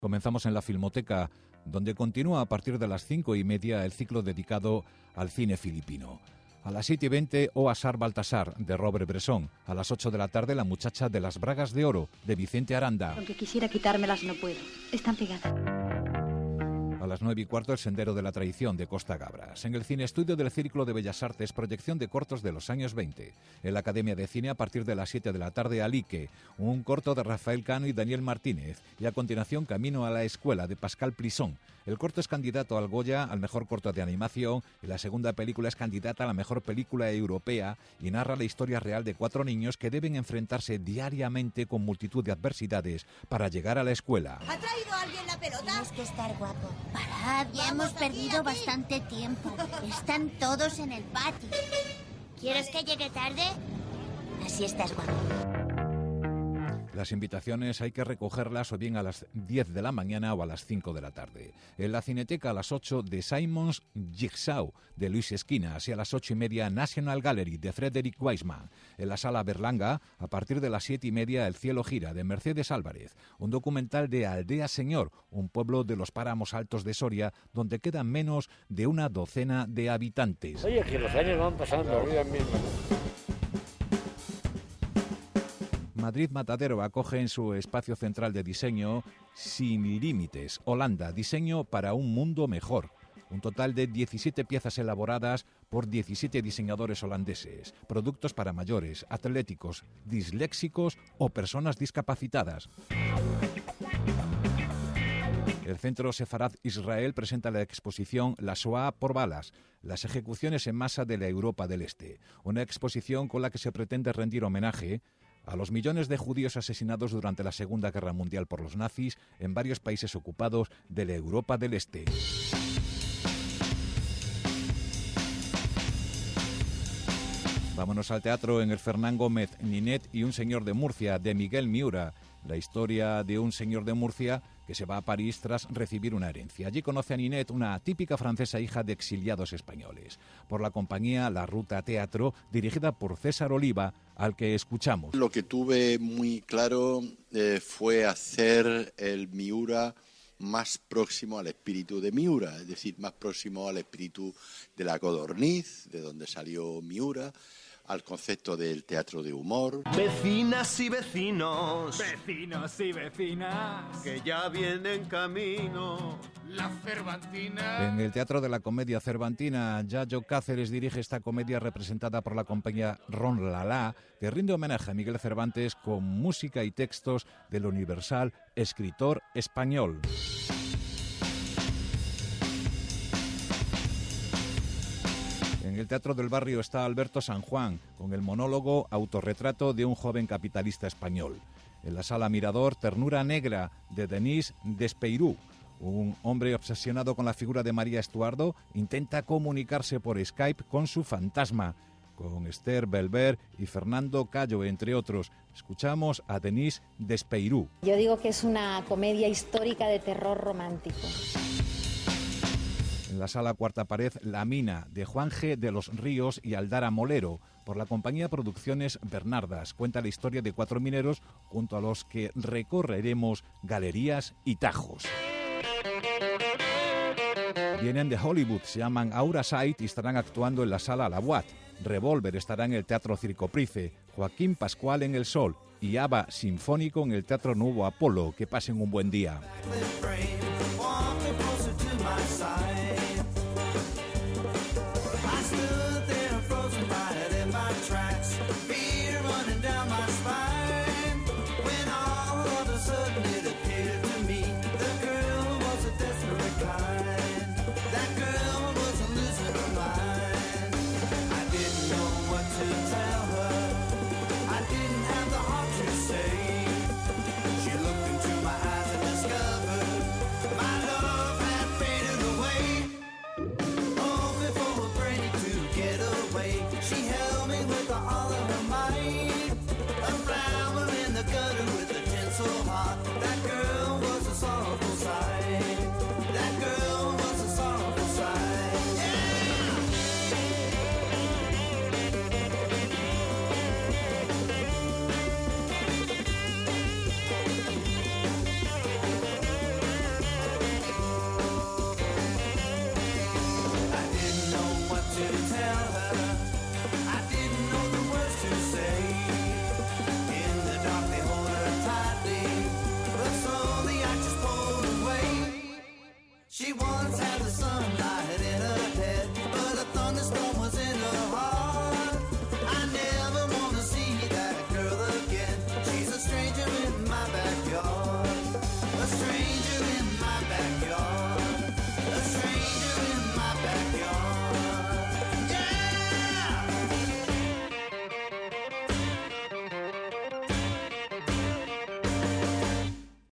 Comenzamos en la Filmoteca, donde continúa a partir de las 5:30 el ciclo dedicado al cine filipino. A las 7:20, O Asar Baltasar, de Robert Bresson. A las 8 de la tarde, La muchacha de las bragas de oro, de Vicente Aranda. Aunque quisiera quitármelas, no puedo. Están pegadas. A las 9:15, El sendero de la traición, de Costa Gabras. En el Cine Estudio del Círculo de Bellas Artes, proyección de cortos de los años 20. En la Academia de Cine, a partir de las 7 de la tarde, Alique, un corto de Rafael Cano y Daniel Martínez. Y a continuación, Camino a la escuela, de Pascal Plisson. El corto es candidato al Goya, al mejor corto de animación, y la segunda película es candidata a la mejor película europea y narra la historia real de 4 niños que deben enfrentarse diariamente con multitud de adversidades para llegar a la escuela. ¿Ha traído alguien la pelota? Tienes que estar guapo. Parad, ya hemos perdido bastante tiempo. Están todos en el patio. ¿Quieres que llegue tarde? Así estás guapo. Las invitaciones hay que recogerlas o bien a las 10 de la mañana o a las 5 de la tarde. En la Cineteca a las 8, de Simon's Jigsaw, de Luis Esquinas, y a las 8:30, National Gallery, de Frederick Wiseman. En la Sala Berlanga, a partir de las 7:30, El cielo gira, de Mercedes Álvarez. Un documental de Aldea Señor, un pueblo de los páramos altos de Soria, donde quedan menos de una docena de habitantes. Oye, que los años van pasando, la vida misma. Madrid Matadero acoge en su espacio central de diseño Sin Límites, Holanda, diseño para un mundo mejor. Un total de 17 piezas elaboradas por 17 diseñadores holandeses. Productos para mayores, atléticos, disléxicos o personas discapacitadas. El Centro Sefarad Israel presenta la exposición La Shoah por balas, las ejecuciones en masa de la Europa del Este. Una exposición con la que se pretende rendir homenaje a los millones de judíos asesinados durante la Segunda Guerra Mundial por los nazis en varios países ocupados de la Europa del Este. Vámonos al teatro en el Fernán Gómez, Ninet y un señor de Murcia, de Miguel Miura. La historia de un señor de Murcia que se va a París tras recibir una herencia. Allí conoce a Ninet, una típica francesa hija de exiliados españoles. Por la compañía La Ruta Teatro, dirigida por César Oliva, al que escuchamos. Lo que tuve muy claro fue hacer el Miura más próximo al espíritu de Miura, es decir, más próximo al espíritu de la codorniz, de donde salió Miura, al concepto del teatro de humor. Vecinas y vecinos, vecinos y vecinas, que ya vienen camino. La Cervantina. En el Teatro de la Comedia Cervantina, Yayo Cáceres dirige esta comedia representada por la compañía Ron Lala, que rinde homenaje a Miguel Cervantes con música y textos del universal escritor español. En el Teatro del Barrio está Alberto San Juan, con el monólogo Autorretrato de un joven capitalista español. En la Sala Mirador, Ternura Negra, de Denis Despeirou. Un hombre obsesionado con la figura de María Estuardo intenta comunicarse por Skype con su fantasma, con Esther Belver y Fernando Callo, entre otros. Escuchamos a Denis Despeirou. Yo digo que es una comedia histórica de terror romántico. En la Sala Cuarta Pared, La Mina, de Juan G. de los Ríos y Aldara Molero, por la compañía Producciones Bernardas. Cuenta la historia de 4 mineros junto a los que recorreremos galerías y tajos. Vienen de Hollywood, se llaman Aura Sight y estarán actuando en la Sala La Boîte. Revolver estará en el Teatro Circo Price, Joaquín Pascual en El Sol y ABBA Sinfónico en el Teatro Nuevo Apolo. Que pasen un buen día.